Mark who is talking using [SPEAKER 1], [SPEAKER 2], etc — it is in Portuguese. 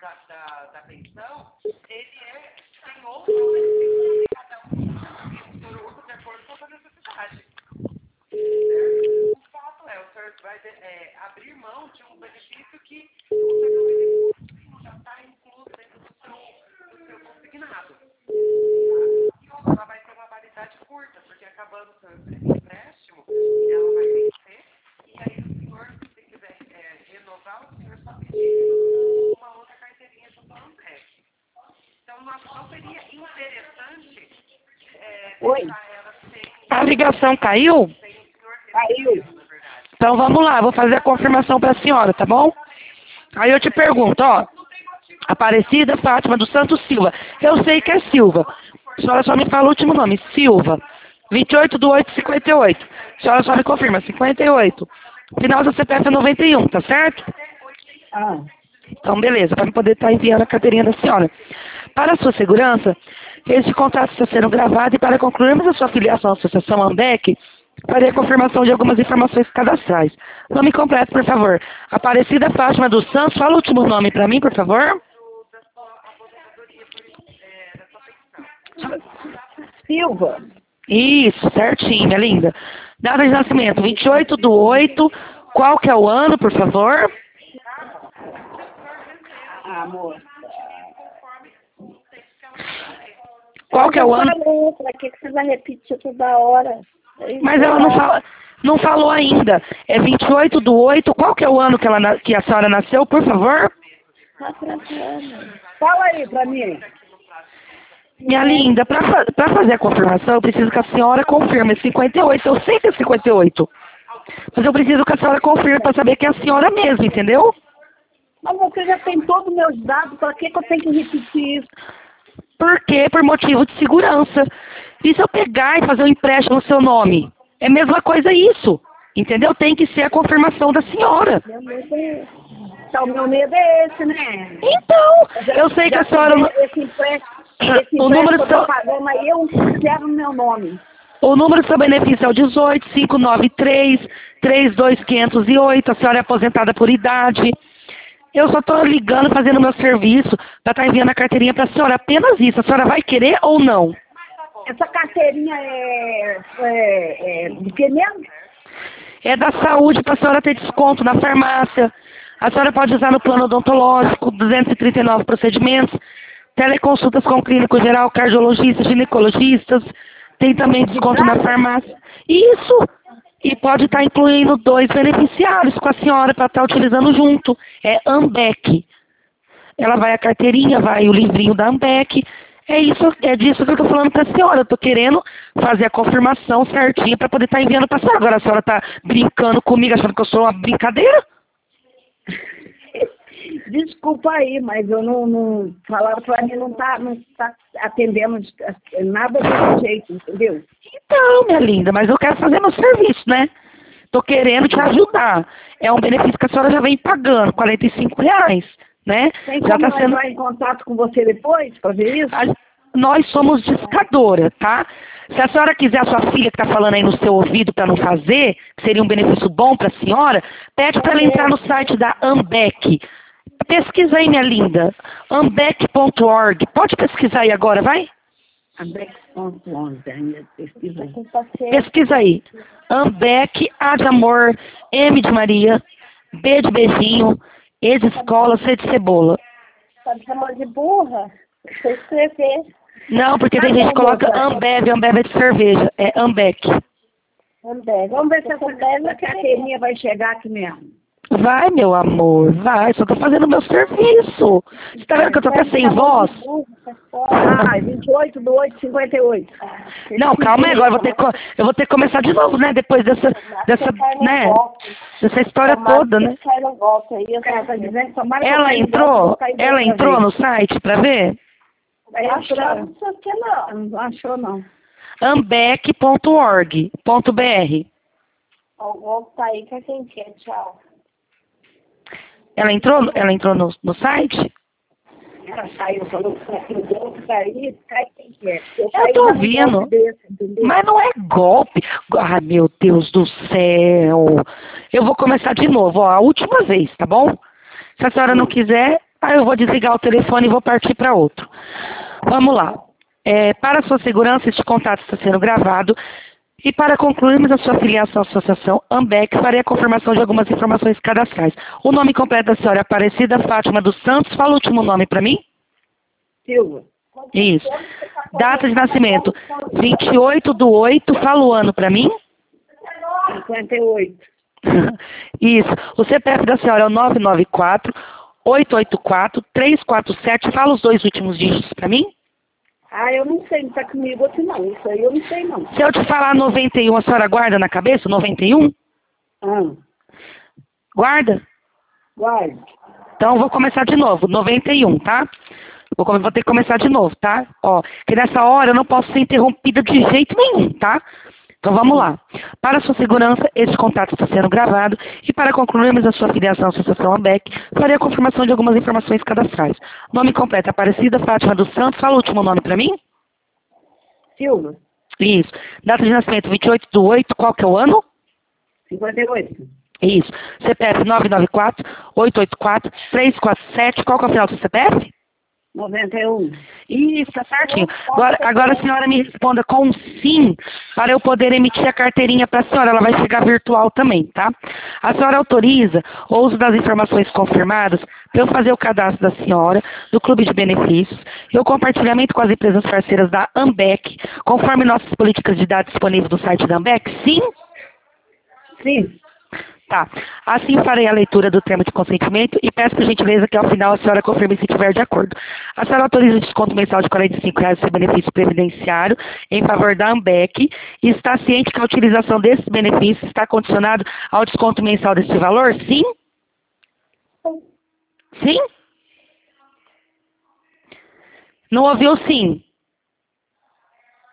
[SPEAKER 1] da pensão, ele tem outros benefícios, cada um por outro, de acordo com a sua necessidade. O fato é, o senhor vai abrir mão de um benefício que o senhor não já está incluso dentro do seu consignado. Tá? Ela vai ter uma validade curta, porque acabando o seu empréstimo, ela vai vencer, e aí o senhor, se quiser renovar, o senhor só pedir uma outra carteirinha junto ao Ambev. Então, não seria interessante deixar ela sem...
[SPEAKER 2] A ligação caiu?
[SPEAKER 3] Caiu.
[SPEAKER 2] Então vamos lá, vou fazer a confirmação para a senhora, tá bom? Aí eu te pergunto, ó, Aparecida Fátima dos Santos Silva. Eu sei que é Silva. A senhora só me fala o último nome, Silva. 28/8/58. A senhora só me confirma, 58. Final do CPF é 91, tá certo? Então, beleza, para poder estar enviando a carteirinha da senhora. Para a sua segurança, este contrato está sendo gravado e para concluirmos a sua filiação à Associação AMBEC, farei a confirmação de algumas informações cadastrais. Nome completo, por favor. Aparecida Fátima dos Santos. Fala o último nome para mim, por favor.
[SPEAKER 3] Silva.
[SPEAKER 2] Isso, certinho, minha linda. Data de nascimento, 28/8. Qual que é o ano, por favor?
[SPEAKER 3] Amor.
[SPEAKER 2] Qual que é o ano?
[SPEAKER 3] Pra que você vai repetir toda hora?
[SPEAKER 2] Mas ela não falou ainda. É 28/8. Qual que é o ano que a senhora nasceu, por favor?
[SPEAKER 3] Fala aí pra mim.
[SPEAKER 2] Minha linda, para fazer a confirmação, eu preciso que a senhora confirme 58. Eu sei que é 58. Mas eu preciso que a senhora confirme para saber que é a senhora mesma, entendeu?
[SPEAKER 3] Mas você já tem todos os meus dados, pra que eu tenho que repetir isso?
[SPEAKER 2] Por quê? Por motivo de segurança. E se eu pegar e fazer um empréstimo no seu nome? É a mesma coisa isso. Entendeu? Tem que ser a confirmação da senhora.
[SPEAKER 3] Meu medo é esse. Então, o meu medo é esse, né?
[SPEAKER 2] Então, eu sei que a senhora...
[SPEAKER 3] Esse empréstimo
[SPEAKER 2] o número
[SPEAKER 3] que eu tô pagando aí, eu quero o meu nome.
[SPEAKER 2] O número do seu benefício é o 18-593-32508. A senhora é aposentada por idade. Eu só estou ligando, fazendo meu serviço, para estar enviando a carteirinha para a senhora. Apenas isso. A senhora vai querer ou não?
[SPEAKER 3] Essa carteirinha é de que mesmo?
[SPEAKER 2] É da saúde, para a senhora ter desconto na farmácia. A senhora pode usar no plano odontológico, 239 procedimentos, teleconsultas com clínico geral, cardiologistas, ginecologistas. Tem também desconto na farmácia. Isso! E pode estar incluindo 2 beneficiários com a senhora para estar utilizando junto. É Ambec. Ela vai a carteirinha, vai o livrinho da Ambec. É disso que eu estou falando para a senhora. Eu estou querendo fazer a confirmação certinha para poder estar enviando para a senhora. Agora a senhora está brincando comigo, achando que eu sou uma brincadeira?
[SPEAKER 3] Desculpa aí, mas eu não falaram pra mim, não tá atendendo nada desse jeito, entendeu?
[SPEAKER 2] Então, minha linda, mas eu quero fazer meu serviço, né? Tô querendo te ajudar. É um benefício que a senhora já vem pagando, R$45, né?
[SPEAKER 3] Tem
[SPEAKER 2] já
[SPEAKER 3] como
[SPEAKER 2] tá sendo...
[SPEAKER 3] entrar em contato com você depois pra ver isso?
[SPEAKER 2] Nós somos discadora, tá? Se a senhora quiser, a sua filha que tá falando aí no seu ouvido para não fazer, que seria um benefício bom para a senhora, pede para ela entrar no site da Ambec. Pesquisa aí, minha linda. Ambec.org. Pode pesquisar aí agora, vai?
[SPEAKER 3] Ambec.org, pesquisa aí.
[SPEAKER 2] Pesquisa aí. Ambec, A de amor, M de Maria, B de beijinho, E de escola, C de cebola.
[SPEAKER 3] Tá me chamando de burra? Deixa eu escrever.
[SPEAKER 2] Não, porque tem gente que coloca Ambev, Ambev é de cerveja. É Ambec.
[SPEAKER 3] Ambev. Vamos ver se essa carteirinha vai chegar aqui mesmo.
[SPEAKER 2] Vai, meu amor, vai. Só tô fazendo meu serviço. Você tá vendo que eu tô até sem voz?
[SPEAKER 3] 28/8/58.
[SPEAKER 2] Não, calma aí, agora eu vou ter que começar de novo, né? Depois dessa história toda, né? Ela entrou no site pra ver?
[SPEAKER 3] Não achou, não.
[SPEAKER 2] Ambec.org.br.
[SPEAKER 3] O golpe tá aí, que quem quer, tchau.
[SPEAKER 2] Ela entrou no site?
[SPEAKER 3] Ela saiu, falou que o golpe tá aí, cai quem quer.
[SPEAKER 2] Eu tô ouvindo, mas não é golpe. Ai, meu Deus do céu. Eu vou começar de novo, ó, a última vez, tá bom? Se a senhora não quiser, Aí eu vou desligar o telefone e vou partir para outro. Vamos lá. Para sua segurança, este contato está sendo gravado. E para concluirmos a sua filiação à Associação Ambec, farei a confirmação de algumas informações cadastrais. O nome completo da senhora é Aparecida Fátima dos Santos. Fala o último nome para mim.
[SPEAKER 3] Silva.
[SPEAKER 2] Isso. Data de nascimento, 28/8. Fala o ano para mim.
[SPEAKER 3] 58.
[SPEAKER 2] Isso. O CPF da senhora é o 994-884-347. Fala os 2 últimos dígitos para mim.
[SPEAKER 3] Eu não sei, não está comigo aqui não. Isso aí eu não sei não.
[SPEAKER 2] Se eu te falar 91, a senhora guarda na cabeça? 91? Guarda?
[SPEAKER 3] Guarde.
[SPEAKER 2] Então, eu vou começar de novo. 91, tá? Vou ter que começar de novo, tá? Ó, que nessa hora eu não posso ser interrompida de jeito nenhum, tá? Então, vamos lá. Para sua segurança, esse contato está sendo gravado. E para concluirmos a sua filiação à Associação Ambec, farei a confirmação de algumas informações cadastrais. Nome completo, Aparecida Fátima dos Santos. Fala o último nome para mim.
[SPEAKER 3] Silva.
[SPEAKER 2] Isso. Data de nascimento, 28/8. Qual que é o ano?
[SPEAKER 3] 58.
[SPEAKER 2] Isso. CPF 994-884-347. Qual que é o final do CPF?
[SPEAKER 3] 91.
[SPEAKER 2] Isso, tá certinho. Agora a senhora me responda com um sim, para eu poder emitir a carteirinha para a senhora. Ela vai chegar virtual também, tá? A senhora autoriza o uso das informações confirmadas para eu fazer o cadastro da senhora no Clube de Benefícios e o compartilhamento com as empresas parceiras da Ambec, conforme nossas políticas de dados disponíveis no site da Ambec? Sim?
[SPEAKER 3] Sim.
[SPEAKER 2] Tá. Assim farei a leitura do termo de consentimento e peço por gentileza que ao final a senhora confirme se estiver de acordo. A senhora autoriza o desconto mensal de R$ 45,00 do benefício previdenciário em favor da Ambec e está ciente que a utilização desses benefícios está condicionado ao desconto mensal desse valor? Sim? Sim? Não ouviu sim?